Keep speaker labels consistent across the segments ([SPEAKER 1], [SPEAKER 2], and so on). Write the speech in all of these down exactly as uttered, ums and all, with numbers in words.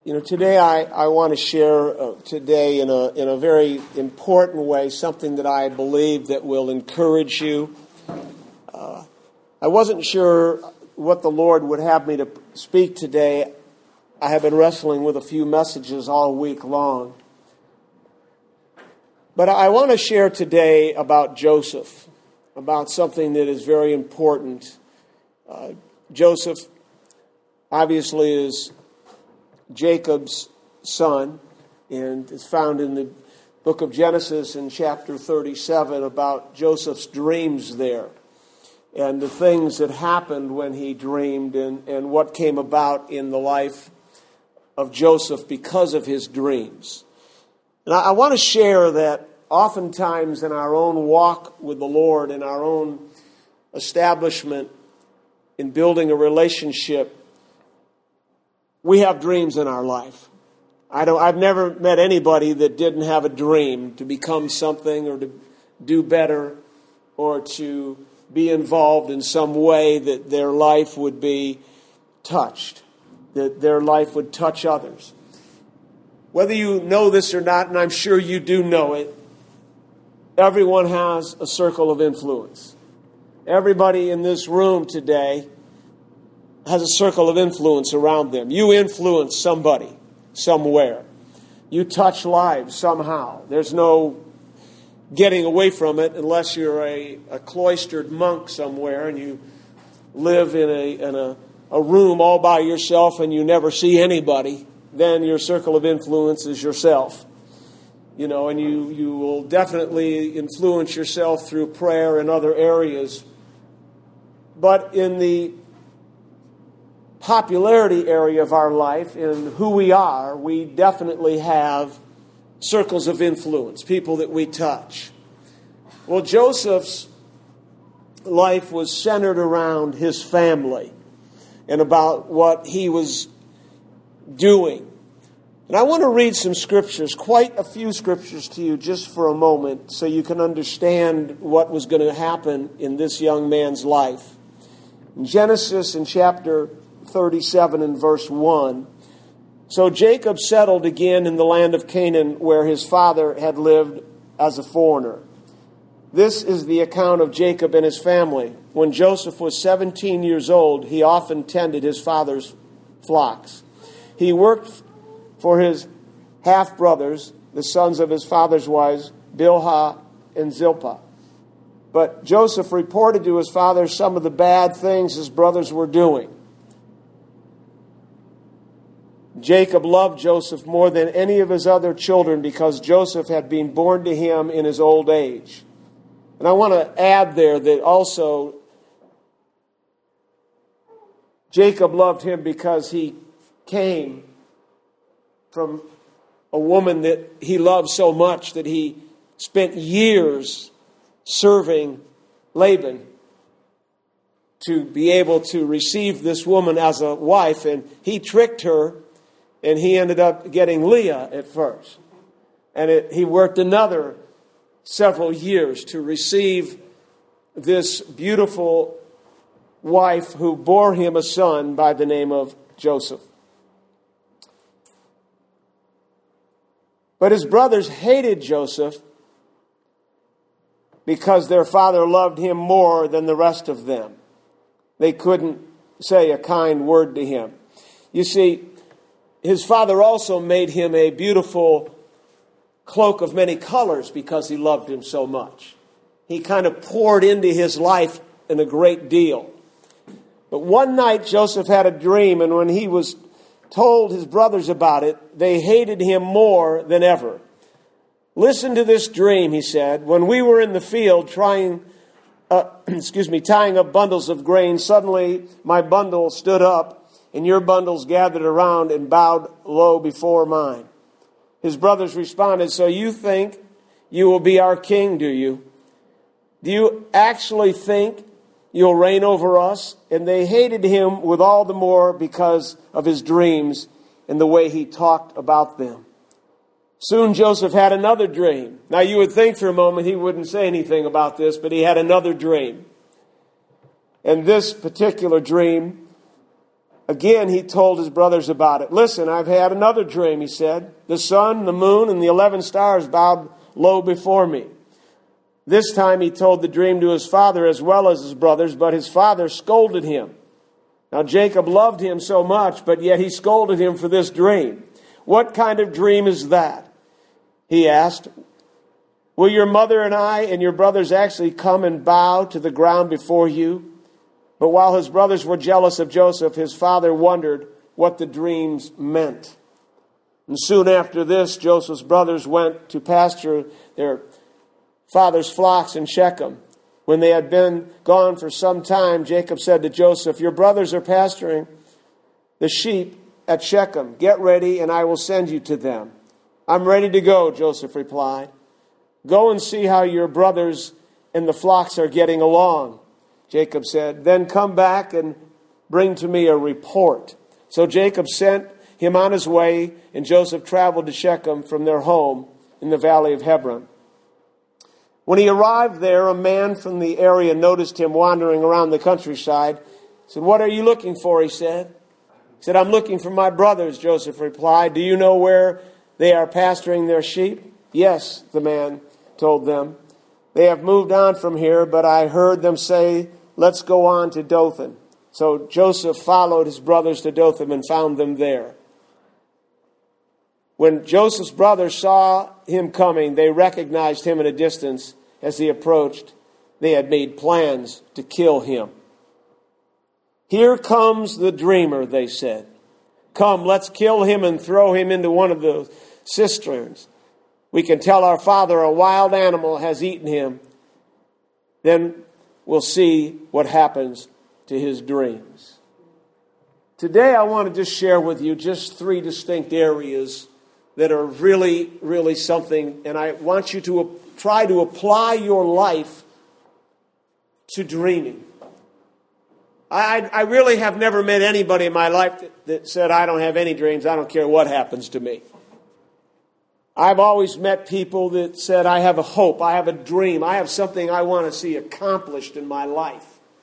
[SPEAKER 1] You know, today I, I want to share uh, today in a in a very important way something that I believe that will encourage you. Uh, I wasn't sure what the Lord would have me to speak today. I have been wrestling with a few messages all week long. But I want to share today about Joseph, about something that is very important. Uh, Joseph obviously is Jacob's son, and it's found in the book of Genesis in chapter thirty-seven about Joseph's dreams there and the things that happened when he dreamed and, and what came about in the life of Joseph because of his dreams. And I, I want to share that oftentimes in our own walk with the Lord, in our own establishment, in building a relationship, we have dreams in our life. I don't, I've never met anybody that didn't have a dream to become something or to do better or to be involved in some way that their life would be touched, that their life would touch others. Whether you know this or not, and I'm sure you do know it, everyone has a circle of influence. Everybody in this room today has a circle of influence around them. You influence somebody somewhere. You touch lives somehow. There's no getting away from it unless you're a, a cloistered monk somewhere and you live in a in a, a room all by yourself and you never see anybody. Then your circle of influence is yourself. You know, and you, you will definitely influence yourself through prayer and other areas. But in the popularity area of our life, in who we are, we definitely have circles of influence, people that we touch. Well, Joseph's life was centered around his family and about what he was doing. And I want to read some scriptures, quite a few scriptures to you just for a moment so you can understand what was going to happen in this young man's life. In Genesis in chapter thirty-seven and verse one. So Jacob settled again in the land of Canaan where his father had lived as a foreigner. This is the account of Jacob and his family. When Joseph was seventeen years old, he often tended his father's flocks. He worked for his half-brothers, the sons of his father's wives, Bilhah and Zilpah. But Joseph reported to his father some of the bad things his brothers were doing. Jacob loved Joseph more than any of his other children because Joseph had been born to him in his old age. And I want to add there that also Jacob loved him because he came from a woman that he loved so much that he spent years serving Laban to be able to receive this woman as a wife. And he tricked her, and he ended up getting Leah at first. And it, he worked another several years to receive this beautiful wife who bore him a son by the name of Joseph. But his brothers hated Joseph because their father loved him more than the rest of them. They couldn't say a kind word to him. You see, his father also made him a beautiful cloak of many colors because he loved him so much. He kind of poured into his life in a great deal. But one night Joseph had a dream, and when he was told his brothers about it, they hated him more than ever. Listen to this dream, he said. When we were in the field trying, uh, excuse me, tying up bundles of grain, suddenly my bundle stood up, and your bundles gathered around and bowed low before mine. His brothers responded, so you think you will be our king, do you? Do you actually think you'll reign over us? And they hated him with all the more because of his dreams and the way he talked about them. Soon Joseph had another dream. Now you would think for a moment he wouldn't say anything about this, but he had another dream. And this particular dream Again, he told his brothers about it. Listen, I've had another dream, he said. The sun, the moon, and the eleven stars bowed low before me. This time he told the dream to his father as well as his brothers, but his father scolded him. Now Jacob loved him so much, but yet he scolded him for this dream. What kind of dream is that? He asked. Will your mother and I and your brothers actually come and bow to the ground before you? But while his brothers were jealous of Joseph, his father wondered what the dreams meant. And soon after this, Joseph's brothers went to pasture their father's flocks in Shechem. When they had been gone for some time, Jacob said to Joseph, your brothers are pasturing the sheep at Shechem. Get ready, and I will send you to them. I'm ready to go, Joseph replied. Go and see how your brothers and the flocks are getting along, Jacob said. Then come back and bring to me a report. So Jacob sent him on his way, and Joseph traveled to Shechem from their home in the valley of Hebron. When he arrived there, a man from the area noticed him wandering around the countryside. He said, what are you looking for, he said. He said, I'm looking for my brothers, Joseph replied. Do you know where they are pasturing their sheep? Yes, the man told them. They have moved on from here, but I heard them say, let's go on to Dothan. So Joseph followed his brothers to Dothan and found them there. When Joseph's brothers saw him coming, they recognized him at a distance. As he approached, they had made plans to kill him. Here comes the dreamer, they said. Come, let's kill him and throw him into one of the cisterns. We can tell our father a wild animal has eaten him. Then we'll see what happens to his dreams. Today I want to just share with you just three distinct areas that are really, really something. And I want you to try to apply your life to dreaming. I, I really have never met anybody in my life that, that said, I don't have any dreams. I don't care what happens to me. I've always met people that said, I have a hope. I have a dream. I have something I want to see accomplished in my life.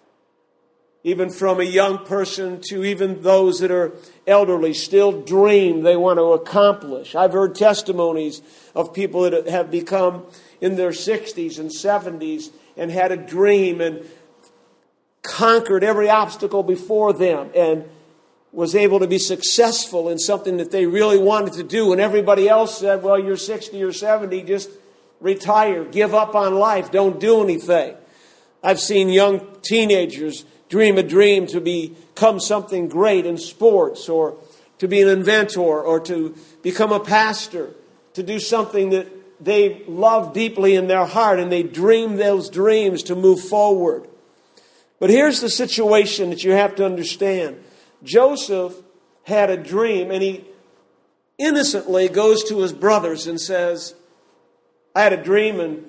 [SPEAKER 1] Even from a young person to even those that are elderly, still dream they want to accomplish. I've heard testimonies of people that have become in their sixties and seventies and had a dream and conquered every obstacle before them and was able to be successful in something that they really wanted to do. And everybody else said, well, you're sixty or seventy, just retire, give up on life, don't do anything. I've seen young teenagers dream a dream to become something great in sports or to be an inventor or to become a pastor, to do something that they love deeply in their heart, and they dream those dreams to move forward. But here's the situation that you have to understand. Joseph had a dream, and he innocently goes to his brothers and says, I had a dream, and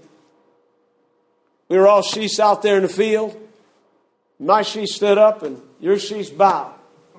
[SPEAKER 1] we were all sheep out there in the field. My sheep stood up, and your sheep bowed.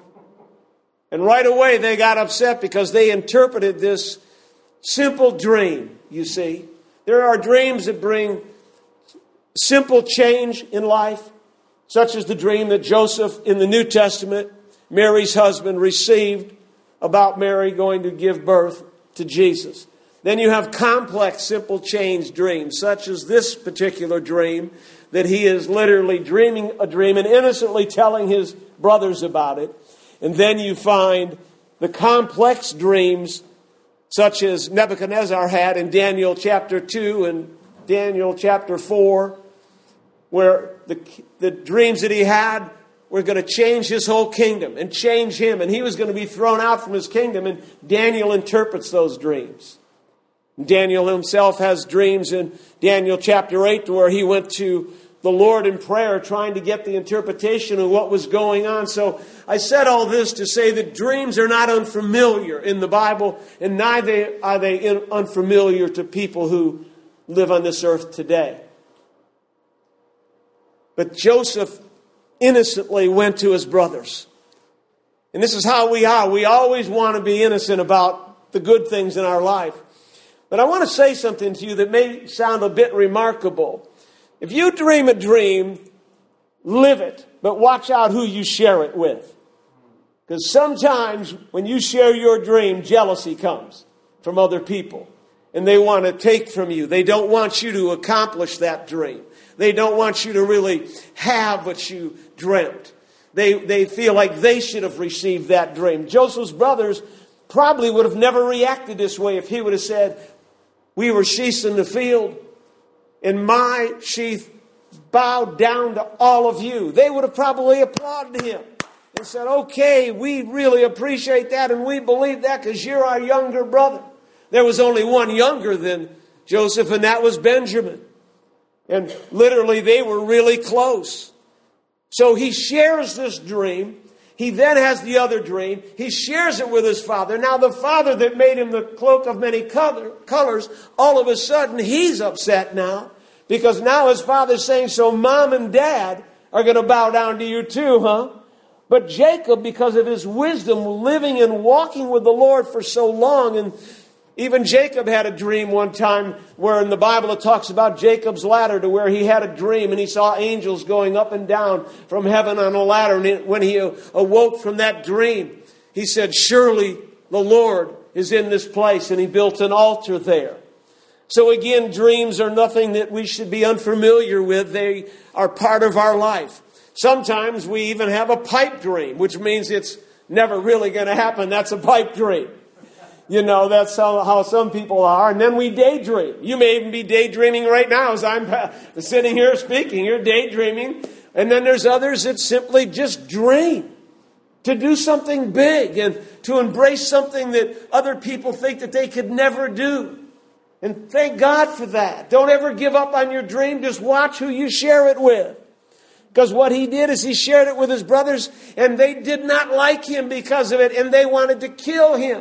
[SPEAKER 1] And right away they got upset because they interpreted this simple dream, you see. There are dreams that bring simple change in life, such as the dream that Joseph in the New Testament, Mary's husband, received about Mary going to give birth to Jesus. Then you have complex, simple change dreams, such as this particular dream, that he is literally dreaming a dream and innocently telling his brothers about it. And then you find the complex dreams, such as Nebuchadnezzar had in Daniel chapter two and Daniel chapter four, where the, the dreams that he had were going to change his whole kingdom and change him. And he was going to be thrown out from his kingdom. And Daniel interprets those dreams. Daniel himself has dreams in Daniel chapter eight where he went to the Lord in prayer trying to get the interpretation of what was going on. So I said all this to say that dreams are not unfamiliar in the Bible, and neither are they in, unfamiliar to people who live on this earth today. But Joseph innocently went to his brothers. And this is how we are. We always want to be innocent about the good things in our life. But I want to say something to you that may sound a bit remarkable. If you dream a dream, live it, but watch out who you share it with. Because sometimes when you share your dream, jealousy comes from other people. And they want to take from you. They don't want you to accomplish that dream. They don't want you to really have what you dreamt. They, they feel like they should have received that dream. Joseph's brothers probably would have never reacted this way if he would have said, we were sheaths in the field, and my sheath bowed down to all of you. They would have probably applauded him and said, okay, we really appreciate that, and we believe that because you're our younger brother. There was only one younger than Joseph, and that was Benjamin. And literally, they were really close. So he shares this dream. He then has the other dream. He shares it with his father. Now, the father that made him the cloak of many color, colors, all of a sudden, he's upset now. Because now his father's saying, so mom and dad are going to bow down to you too, huh? But Jacob, because of his wisdom, living and walking with the Lord for so long, and even Jacob had a dream one time where in the Bible it talks about Jacob's ladder, to where he had a dream and he saw angels going up and down from heaven on a ladder. And when he awoke from that dream, he said, surely the Lord is in this place. And he built an altar there. So again, dreams are nothing that we should be unfamiliar with. They are part of our life. Sometimes we even have a pipe dream, which means it's never really going to happen. That's a pipe dream. You know, that's how, how some people are. And then we daydream. You may even be daydreaming right now as I'm sitting here speaking. You're daydreaming. And then there's others that simply just dream to do something big and to embrace something that other people think that they could never do. And thank God for that. Don't ever give up on your dream. Just watch who you share it with. Because what he did is he shared it with his brothers, and they did not like him because of it, and they wanted to kill him.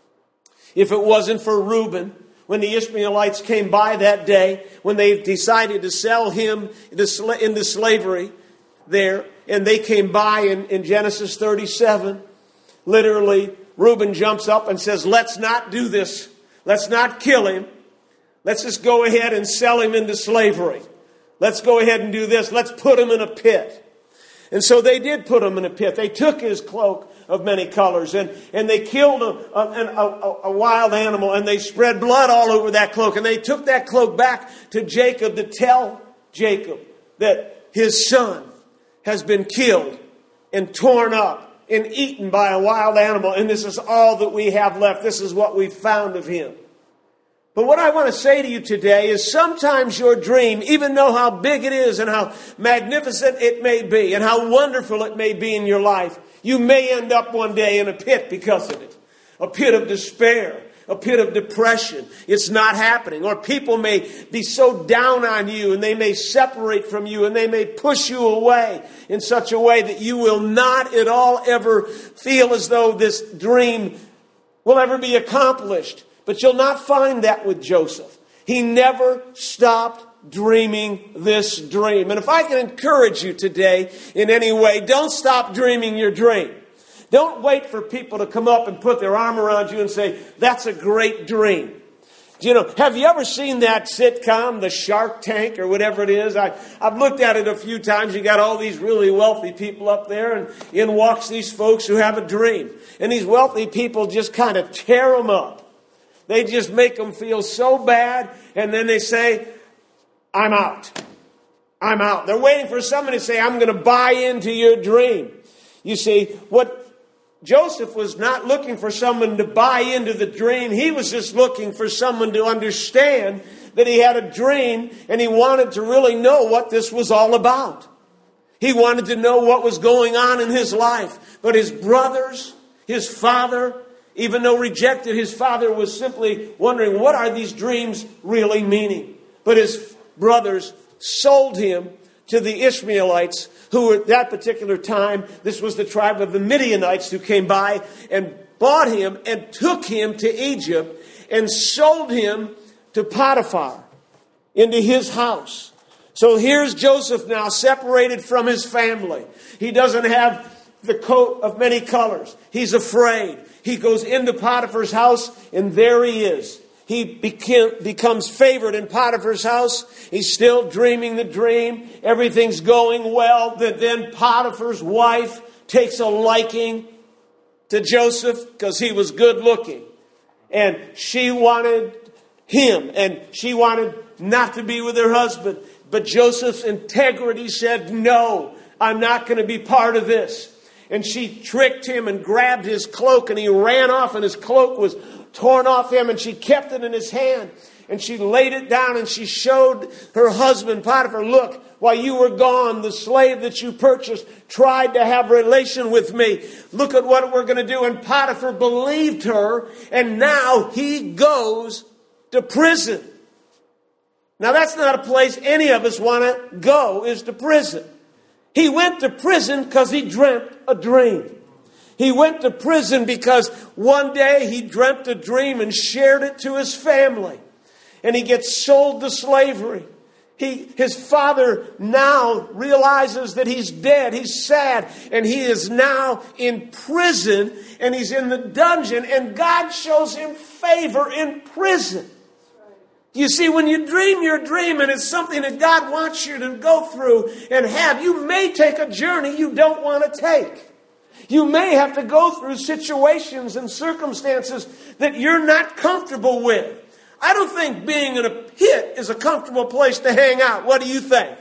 [SPEAKER 1] If it wasn't for Reuben, when the Ishmaelites came by that day, when they decided to sell him into slavery there, and they came by in, in Genesis thirty-seven, literally, Reuben jumps up and says, let's not do this. Let's not kill him. Let's just go ahead and sell him into slavery. Let's go ahead and do this. Let's put him in a pit. And so they did put him in a pit. They took his cloak of many colors, and, and they killed a, a, a, a wild animal, and they spread blood all over that cloak. And they took that cloak back to Jacob to tell Jacob that his son has been killed and torn up and eaten by a wild animal. And this is all that we have left. This is what we found of him. But what I want to say to you today is sometimes your dream, even though how big it is and how magnificent it may be and how wonderful it may be in your life, you may end up one day in a pit because of it. A pit of despair, a pit of depression. It's not happening. Or people may be so down on you, and they may separate from you, and they may push you away in such a way that you will not at all ever feel as though this dream will ever be accomplished. But you'll not find that with Joseph. He never stopped dreaming this dream. And if I can encourage you today in any way, don't stop dreaming your dream. Don't wait for people to come up and put their arm around you and say, that's a great dream. You know, have you ever seen that sitcom, The Shark Tank, or whatever it is? I, I've looked at it a few times. You got all these really wealthy people up there, and in walks these folks who have a dream. And these wealthy people just kind of tear them up. They just make them feel so bad, and then they say, I'm out. I'm out. They're waiting for someone to say, I'm going to buy into your dream. You see, what Joseph was not looking for someone to buy into the dream. He was just looking for someone to understand that he had a dream, and he wanted to really know what this was all about. He wanted to know what was going on in his life. But his brothers, his father, even though rejected, his father was simply wondering, what are these dreams really meaning? But his brothers sold him to the Ishmaelites, who at that particular time, this was the tribe of the Midianites who came by and bought him and took him to Egypt and sold him to Potiphar into his house. So here's Joseph now separated from his family. He doesn't have the coat of many colors. He's afraid. He goes into Potiphar's house, and there he is. He became, becomes favored in Potiphar's house. He's still dreaming the dream. Everything's going well. Then Potiphar's wife takes a liking to Joseph because he was good looking. And she wanted him, and she wanted not to be with her husband. But Joseph's integrity said, no, I'm not going to be part of this. And she tricked him and grabbed his cloak, and he ran off, and his cloak was torn off him, and she kept it in his hand. And she laid it down, and she showed her husband, Potiphar, look, while you were gone, the slave that you purchased tried to have relation with me. Look at what we're going to do. And Potiphar believed her, and now he goes to prison. Now, that's not a place any of us want to go, is to prison. He went to prison because he dreamt a dream. He went to prison because one day he dreamt a dream and shared it to his family. And he gets sold to slavery. He, his father now realizes that he's dead. He's sad. And he is now in prison. And he's in the dungeon. And God shows him favor in prison. You see, when you dream your dream and it's something that God wants you to go through and have, you may take a journey you don't want to take. You may have to go through situations and circumstances that you're not comfortable with. I don't think being in a pit is a comfortable place to hang out. What do you think?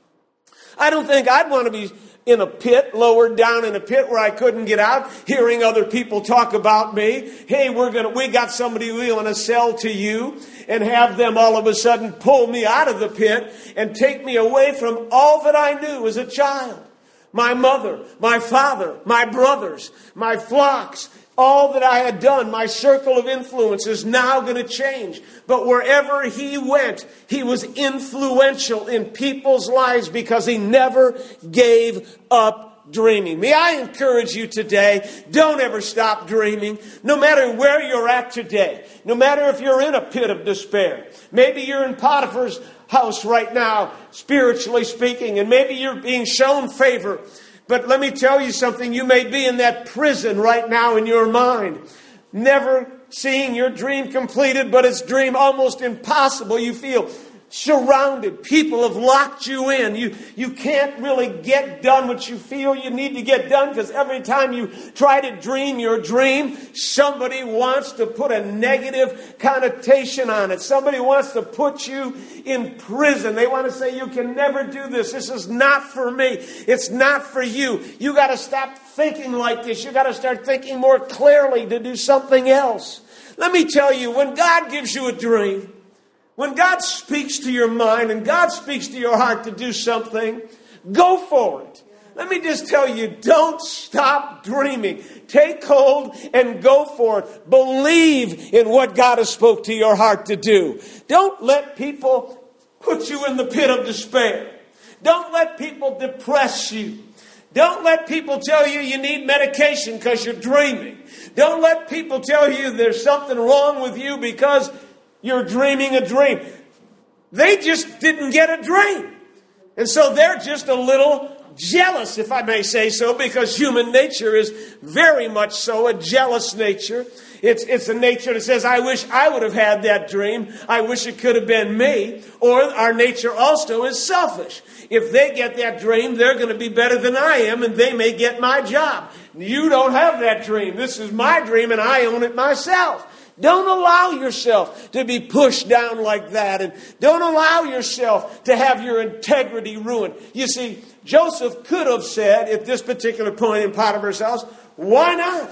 [SPEAKER 1] I don't think I'd want to be in a pit, lowered down in a pit where I couldn't get out, hearing other people talk about me. Hey, we're gonna, we got somebody we want to sell to you, and have them all of a sudden pull me out of the pit and take me away from all that I knew as a child. My mother, my father, my brothers, my flocks, all that I had done, my circle of influence is now going to change. But wherever he went, he was influential in people's lives because he never gave up dreaming. May I encourage you today, don't ever stop dreaming. No matter where you're at today, no matter if you're in a pit of despair, maybe you're in Potiphar's house right now, spiritually speaking, and maybe you're being shown favor. But let me tell you something, you may be in that prison right now in your mind, never seeing your dream completed, but it's dream almost impossible. You feel surrounded. People have locked you in. You, you can't really get done what you feel you need to get done because every time you try to dream your dream, somebody wants to put a negative connotation on it. Somebody wants to put you in prison. They want to say, you can never do this. This is not for me. It's not for you. You got to stop thinking like this. You got to start thinking more clearly to do something else. Let me tell you, when God gives you a dream, when God speaks to your mind and God speaks to your heart to do something, go for it. Let me just tell you, don't stop dreaming. Take hold and go for it. Believe in what God has spoke to your heart to do. Don't let people put you in the pit of despair. Don't let people depress you. Don't let people tell you you need medication because you're dreaming. Don't let people tell you there's something wrong with you because you're dreaming a dream. They just didn't get a dream. And so they're just a little jealous, if I may say so, because human nature is very much so a jealous nature. It's, it's a nature that says, I wish I would have had that dream. I wish it could have been me. Or our nature also is selfish. If they get that dream, they're going to be better than I am, and they may get my job. You don't have that dream. This is my dream, and I own it myself. Don't allow yourself to be pushed down like that. And don't allow yourself to have your integrity ruined. You see, Joseph could have said at this particular point in Potiphar's house, why not?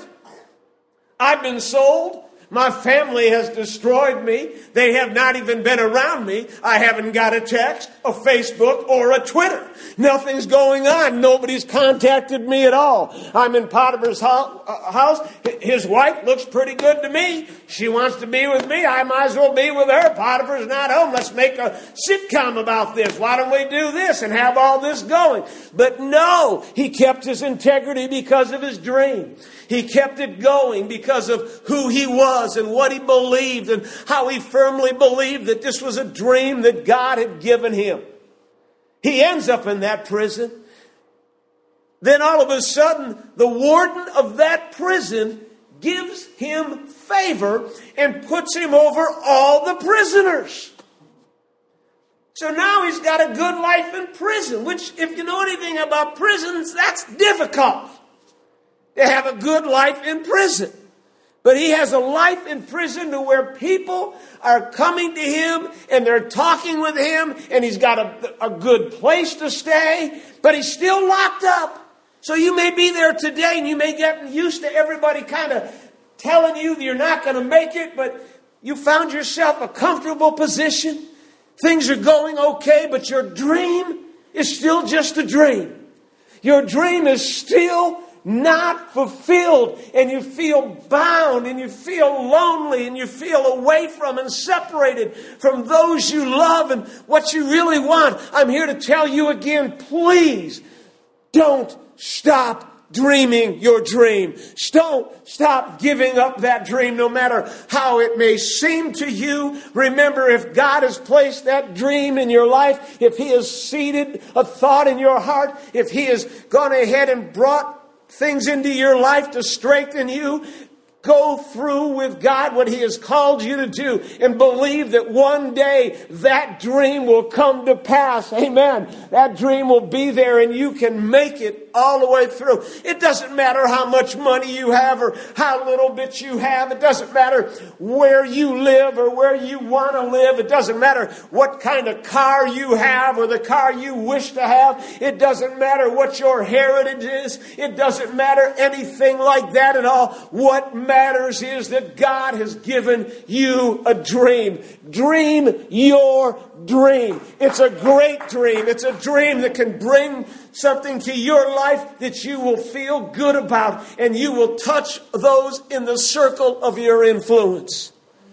[SPEAKER 1] I've been sold. My family has destroyed me. They have not even been around me. I haven't got a text, a Facebook, or a Twitter. Nothing's going on. Nobody's contacted me at all. I'm in Potiphar's house. His wife looks pretty good to me. She wants to be with me. I might as well be with her. Potiphar's not home. Let's make a sitcom about this. Why don't we do this and have all this going? But no, he kept his integrity because of his dream. He kept it going because of who he was and what he believed and how he firmly believed that this was a dream that God had given him. He ends up in that prison. Then all of a sudden, the warden of that prison gives him favor and puts him over all the prisoners. So now he's got a good life in prison, which if you know anything about prisons, that's difficult. to have a good life in prison. But he has a life in prison to where people are coming to him and they're talking with him, and he's got a, a good place to stay, but he's still locked up. So you may be there today and you may get used to everybody kind of telling you that you're not going to make it, but you found yourself a comfortable position. Things are going okay, but your dream is still just a dream. Your dream is still not fulfilled, and you feel bound, and you feel lonely, and you feel away from and separated from those you love and what you really want. I'm here to tell you again, please don't stop dreaming your dream. Don't stop giving up that dream, no matter how it may seem to you. Remember, if God has placed that dream in your life, if He has seeded a thought in your heart, if He has gone ahead and brought things into your life to strengthen you, go through with God what He has called you to do, and believe that one day that dream will come to pass. Amen. That dream will be there and you can make it all the way through. It doesn't matter how much money you have or how little bit you have. It doesn't matter where you live or where you want to live. It doesn't matter what kind of car you have or the car you wish to have. It doesn't matter what your heritage is. It doesn't matter anything like that at all. What matters is that God has given you a dream. Dream your dream. It's a great dream. It's a dream that can bring something to your life that you will feel good about, and you will touch those in the circle of your influence.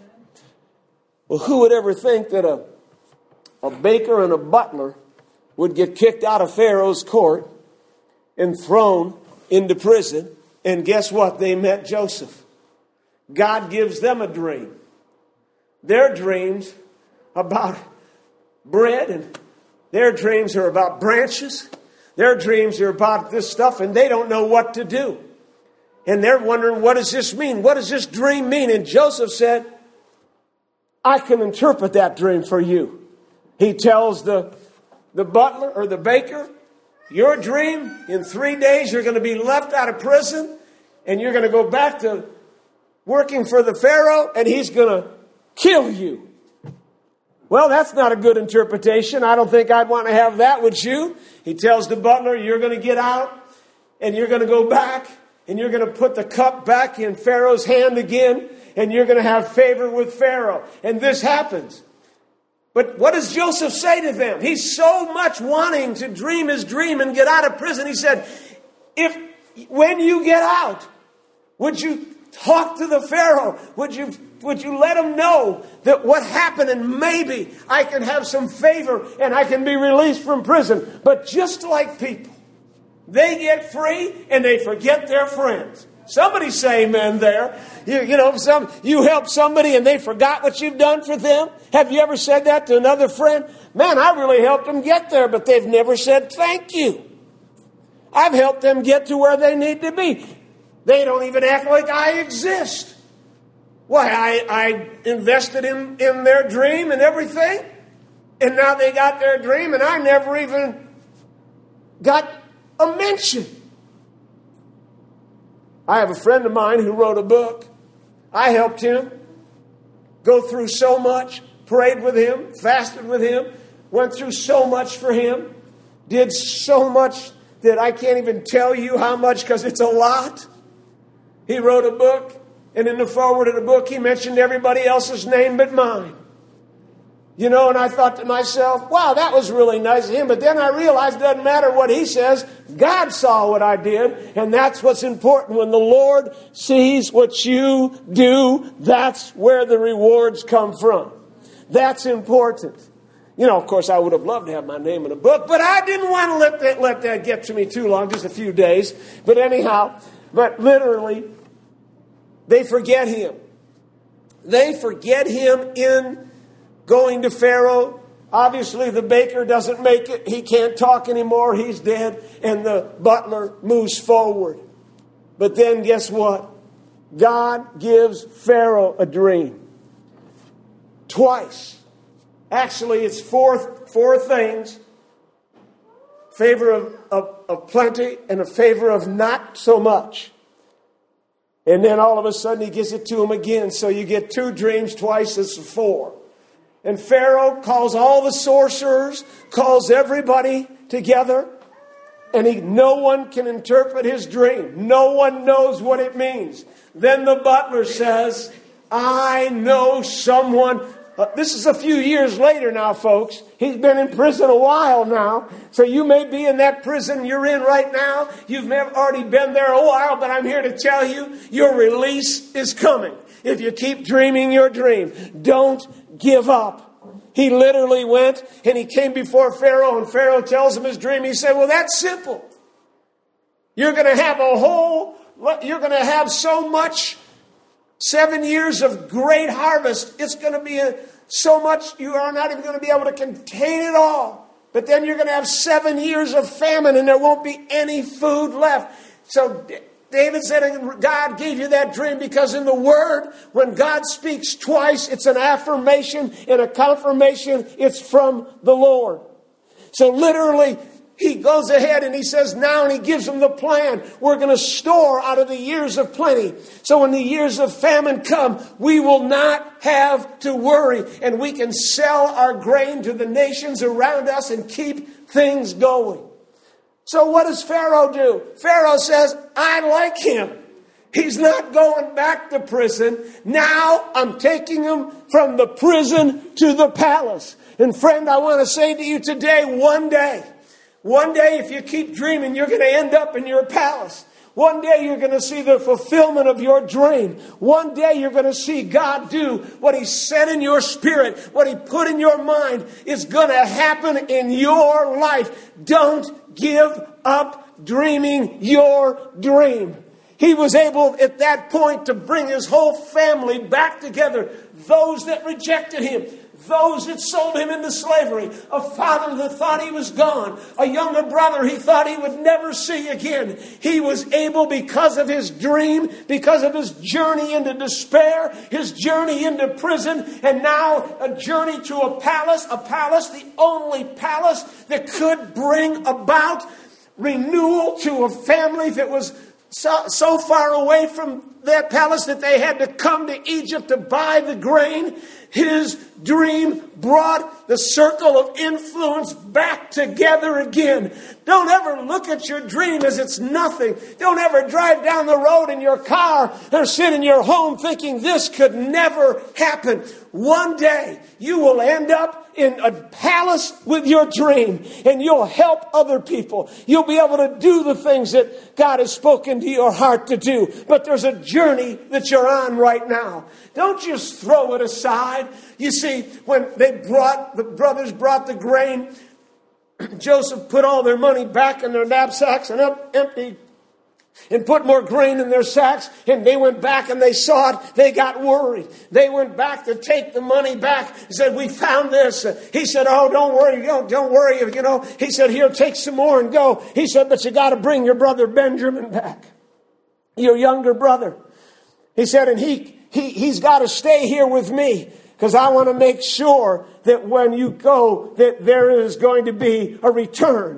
[SPEAKER 1] Well, who would ever think that a, a baker and a butler would get kicked out of Pharaoh's court and thrown into prison? And guess what? They met Joseph. God gives them a dream. Their dreams about bread, and their dreams are about branches. Their dreams are about this stuff, and they don't know what to do. And they're wondering, what does this mean? What does this dream mean? And Joseph said, I can interpret that dream for you. He tells the, the butler or the baker, your dream, in three days you're going to be left out of prison, and you're going to go back to working for the Pharaoh, and he's going to kill you. Well, that's not a good interpretation. I don't think I'd want to have that, would you? He tells the butler, you're going to get out, and you're going to go back, and you're going to put the cup back in Pharaoh's hand again, and you're going to have favor with Pharaoh. And this happens. But what does Joseph say to them? He's so much wanting to dream his dream and get out of prison. He said, if when you get out, would you talk to the Pharaoh? Would you Would you let him know that what happened, and maybe I can have some favor and I can be released from prison? But just like people, they get free and they forget their friends. Somebody say amen there. You, you know, some you help somebody and they forgot what you've done for them. Have you ever said that to another friend? Man, I really helped them get there, but they've never said thank you. I've helped them get to where they need to be. They don't even act like I exist. Why, I, I invested in, in their dream and everything, and now they got their dream, and I never even got a mention. I have a friend of mine who wrote a book. I helped him go through so much, prayed with him, fasted with him, went through so much for him, did so much that I can't even tell you how much, because it's a lot. He wrote a book. And in the foreword of the book, he mentioned everybody else's name but mine. You know, and I thought to myself, wow, that was really nice of him. But then I realized it doesn't matter what he says. God saw what I did. And that's what's important. When the Lord sees what you do, that's where the rewards come from. That's important. You know, of course, I would have loved to have my name in a book, but I didn't want to let that, let that get to me too long, just a few days. But anyhow, but literally, they forget him. They forget him in going to Pharaoh. Obviously, the baker doesn't make it. He can't talk anymore. He's dead. And the butler moves forward. But then guess what? God gives Pharaoh a dream. Twice. Actually, it's four, four things. Favor of, of, of plenty and a favor of not so much. And then all of a sudden he gives it to him again. So you get two dreams twice as four. And Pharaoh calls all the sorcerers, calls everybody together. And he, no one can interpret his dream. No one knows what it means. Then the butler says, I know someone. Uh, this is a few years later now, folks. He's been in prison a while now. So you may be in that prison you're in right now. You've already been there a while, but I'm here to tell you, your release is coming. If you keep dreaming your dream, don't give up. He literally went and he came before Pharaoh, and Pharaoh tells him his dream. He said, well, that's simple. You're going to have a whole, you're going to have so much, seven years of great harvest. It's going to be a, so much you are not even going to be able to contain it all. But then you're going to have seven years of famine and there won't be any food left. So David said, God gave you that dream because in the Word, when God speaks twice, it's an affirmation and a confirmation. It's from the Lord. So literally, he goes ahead and he says now, and he gives them the plan. We're going to store out of the years of plenty. So when the years of famine come, we will not have to worry. And we can sell our grain to the nations around us and keep things going. So what does Pharaoh do? Pharaoh says, I like him. He's not going back to prison. Now I'm taking him from the prison to the palace. And friend, I want to say to you today, one day, one day if you keep dreaming, you're going to end up in your palace. One day you're going to see the fulfillment of your dream. One day you're going to see God do what He said in your spirit, what He put in your mind is going to happen in your life. Don't give up dreaming your dream. He was able at that point to bring his whole family back together. Those that rejected him. Those that sold him into slavery. A father that thought he was gone. A younger brother he thought he would never see again. He was able, because of his dream, because of his journey into despair, his journey into prison, and now a journey to a palace. A palace, the only palace that could bring about renewal to a family that was so, so far away from that palace that they had to come to Egypt to buy the grain. His dream brought the circle of influence back together again. Don't ever look at your dream as it's nothing. Don't ever drive down the road in your car or sit in your home thinking this could never happen. One day you will end up in a palace with your dream and you'll help other people. You'll be able to do the things that God has spoken to your heart to do. But there's a journey that you're on right now. Don't just throw it aside. You see, when they brought, the brothers brought the grain, Joseph put all their money back in their knapsacks and up, emptied and put more grain in their sacks, and they went back and they saw it. They got worried. They went back to take the money back. He said, we found this. He said, oh, don't worry. Don't, don't worry. You know, he said, here, take some more and go. He said, but you got to bring your brother Benjamin back, your younger brother. He said, and he, he, he's got to stay here with me because I want to make sure that when you go, that there is going to be a return.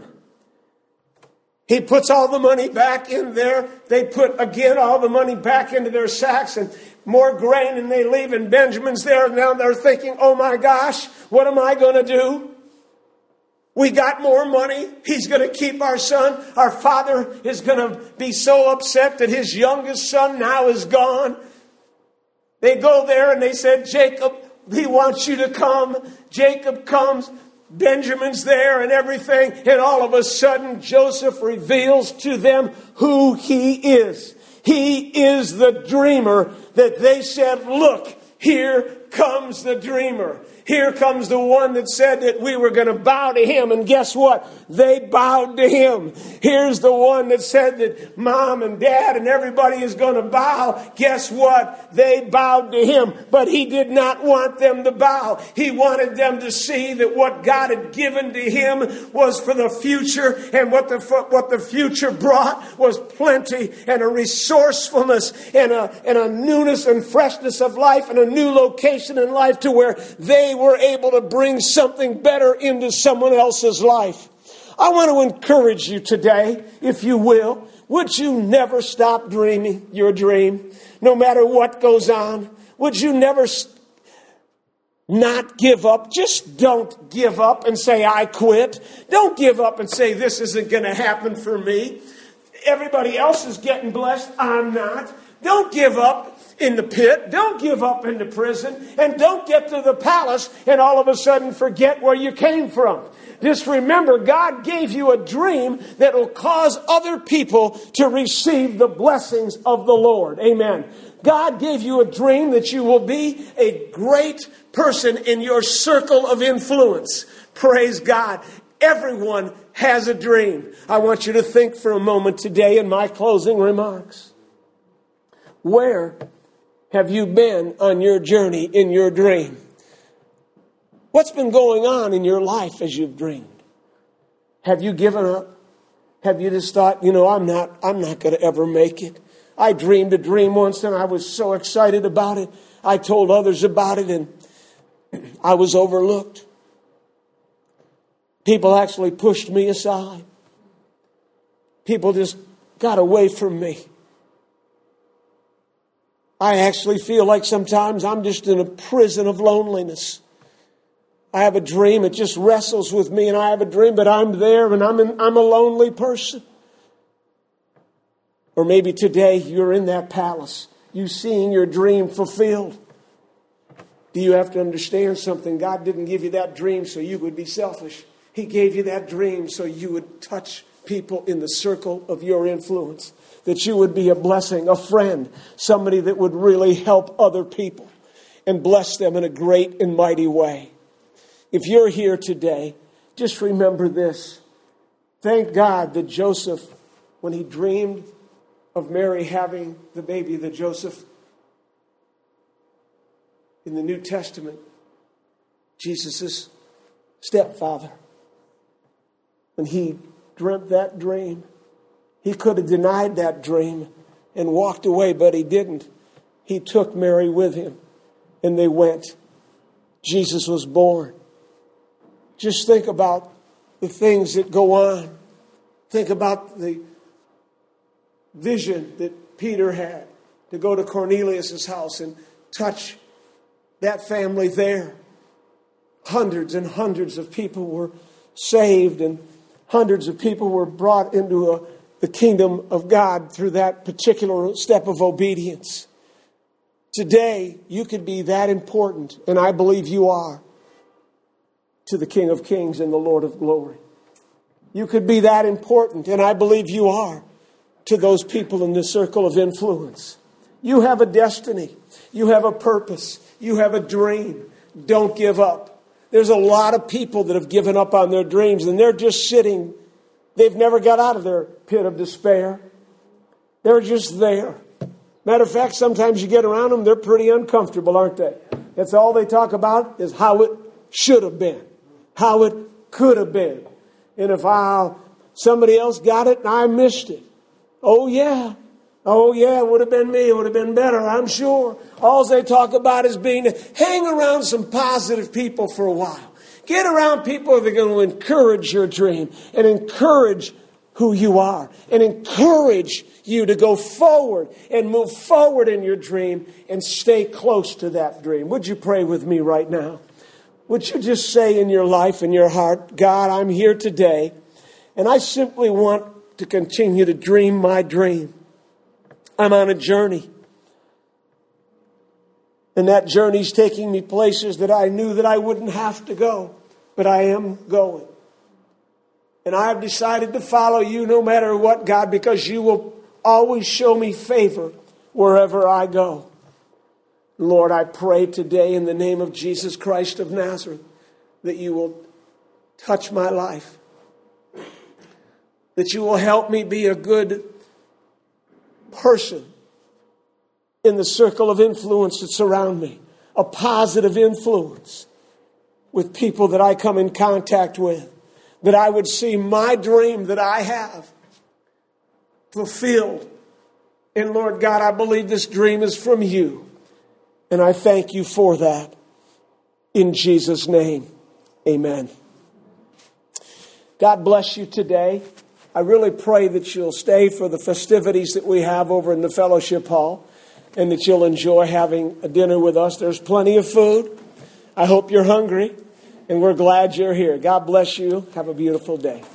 [SPEAKER 1] He puts all the money back in there. They put, again, all the money back into their sacks and more grain, and they leave, and Benjamin's there. And now they're thinking, oh my gosh, what am I going to do? We got more money. He's going to keep our son. Our father is going to be so upset that his youngest son now is gone. They go there and they said, Jacob, he wants you to come. Jacob comes. Benjamin's there and everything. And all of a sudden, Joseph reveals to them who he is. He is the dreamer that they said, look, here comes the dreamer. Here comes the one that said that we were going to bow to him. And guess what? They bowed to him. Here's the one that said that mom and dad and everybody is going to bow. Guess what? They bowed to him. But he did not want them to bow. He wanted them to see that what God had given to him was for the future. And what the, what the future brought was plenty and a resourcefulness and a, and a newness and freshness of life and a new location in life to where they were able to bring something better into someone else's life. I want to encourage you today, if you will, would you never stop dreaming your dream? No matter what goes on, would you never st- not give up? Just don't give up and say, I quit. Don't give up and say, this isn't going to happen for me. Everybody else is getting blessed. I'm not. Don't give up in the pit. Don't give up in the prison. And don't get to the palace and all of a sudden forget where you came from. Just remember, God gave you a dream that will cause other people to receive the blessings of the Lord. Amen. God gave you a dream that you will be a great person in your circle of influence. Praise God. Everyone has a dream. I want you to think for a moment today in my closing remarks. Where have you been on your journey in your dream? What's been going on in your life as you've dreamed? Have you given up? Have you just thought, you know, I'm not, I'm not going to ever make it. I dreamed a dream once and I was so excited about it. I told others about it and I was overlooked. People actually pushed me aside. People just got away from me. I actually feel like sometimes I'm just in a prison of loneliness. I have a dream, it just wrestles with me, and I have a dream, but I'm there and I'm in, I'm a lonely person. Or maybe today you're in that palace. You've seen your dream fulfilled. Do you have to understand something? God didn't give you that dream so you would be selfish. He gave you that dream so you would touch people in the circle of your influence. That you would be a blessing, a friend, somebody that would really help other people and bless them in a great and mighty way. If you're here today, just remember this. Thank God that Joseph, when he dreamed of Mary having the baby, that Joseph, in the New Testament, Jesus' stepfather, when he dreamt that dream, he could have denied that dream and walked away, but he didn't. He took Mary with him, and they went. Jesus was born. Just think about the things that go on. Think about the vision that Peter had to go to Cornelius' house and touch that family there. Hundreds and hundreds of people were saved, and hundreds of people were brought into a, the kingdom of God through that particular step of obedience. Today, you could be that important, and I believe you are, to the King of Kings and the Lord of Glory. You could be that important, and I believe you are, to those people in the circle of influence. You have a destiny. You have a purpose. You have a dream. Don't give up. There's a lot of people that have given up on their dreams, and they're just sitting. They've never got out of their pit of despair. They're just there. Matter of fact, sometimes you get around them, they're pretty uncomfortable, aren't they? That's all they talk about is how it should have been, how it could have been. And if I, somebody else got it and I missed it. Oh, yeah. Oh, yeah, it would have been me. It would have been better, I'm sure. All they talk about is being, hang around some positive people for a while. Get around people that are going to encourage your dream and encourage who you are and encourage you to go forward and move forward in your dream and stay close to that dream. Would you pray with me right now? Would you just say in your life, in your heart, God, I'm here today, and I simply want to continue to dream my dream. I'm on a journey. And that journey's taking me places that I knew that I wouldn't have to go, but I am going. And I've decided to follow you no matter what, God, because you will always show me favor wherever I go. Lord, I pray today in the name of Jesus Christ of Nazareth that you will touch my life, that you will help me be a good person in the circle of influence that surround me, a positive influence with people that I come in contact with, that I would see my dream that I have fulfilled. And Lord God, I believe this dream is from you. And I thank you for that. In Jesus' name, amen. God bless you today. I really pray that you'll stay for the festivities that we have over in the fellowship hall and that you'll enjoy having a dinner with us. There's plenty of food. I hope you're hungry, and we're glad you're here. God bless you. Have a beautiful day.